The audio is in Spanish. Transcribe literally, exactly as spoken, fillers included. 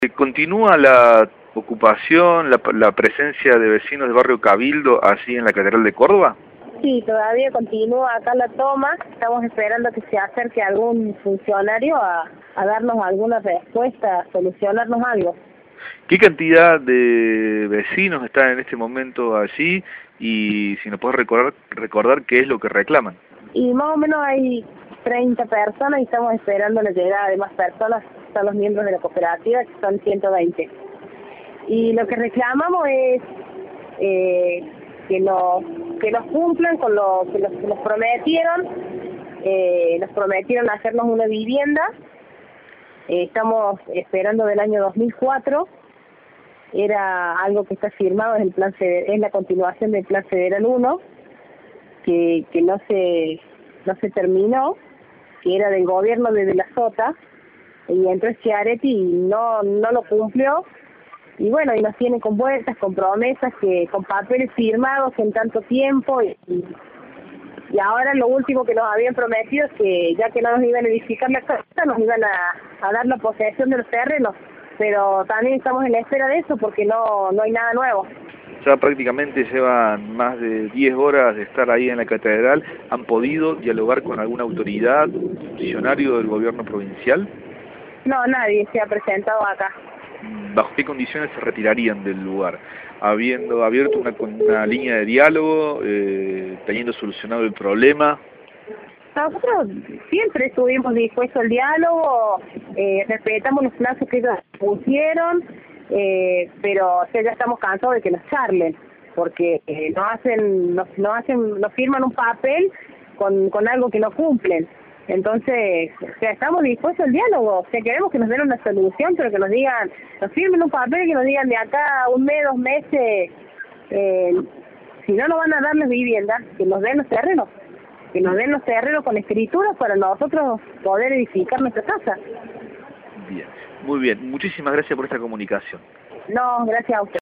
¿Continúa la ocupación, la, la presencia de vecinos del barrio Cabildo así en la Catedral de Córdoba? Sí, todavía continúa acá la toma. Estamos esperando que se acerque algún funcionario a, a darnos alguna respuesta, a solucionarnos algo. ¿Qué cantidad de vecinos están en este momento allí? Y si nos puedes recordar, recordar qué es lo que reclaman. Y más o menos hay treinta personas y estamos esperando la llegada de más personas. Son los miembros de la cooperativa, que son ciento veinte. Y lo que reclamamos es eh, que nos que nos cumplan con lo que nos, nos prometieron. Eh, nos prometieron hacernos una vivienda. Eh, estamos esperando del año dos mil cuatro. Era algo que está firmado en el plan federal, es la continuación del Plan Federal uno, que, que no se no se terminó, que era del gobierno de De la Sota, y entró Schiaretti y no no lo cumplió. Y bueno, y nos tienen con vueltas, con promesas, que con papeles firmados en tanto tiempo, y, y ahora lo último que nos habían prometido es que ya que no nos iban a edificar la casa, nos iban a, a dar la posesión de los terrenos, pero también estamos en la espera de eso porque no, no hay nada nuevo. Ya prácticamente llevan más de diez horas de estar ahí en la catedral. ¿Han podido dialogar con alguna autoridad, funcionario del gobierno provincial? No, nadie se ha presentado acá. ¿Bajo qué condiciones se retirarían del lugar? Habiendo abierto una, una línea de diálogo, eh, teniendo solucionado el problema. Nosotros siempre estuvimos dispuestos al diálogo, eh, respetamos los plazos que ellos pusieron, eh, pero o sea, ya estamos cansados de que nos charlen, porque eh, no hacen, no, no hacen, nos firman un papel con, con algo que no cumplen. Entonces, o sea, estamos dispuestos al diálogo, o sea, queremos que nos den una solución, pero que nos digan, nos firmen un papel, que nos digan de acá a un mes, dos meses, eh, si no nos van a dar las viviendas, que nos den los terrenos, que nos den los terrenos con escrituras para nosotros poder edificar nuestra casa. Bien, muy bien, muchísimas gracias por esta comunicación. No, gracias a usted.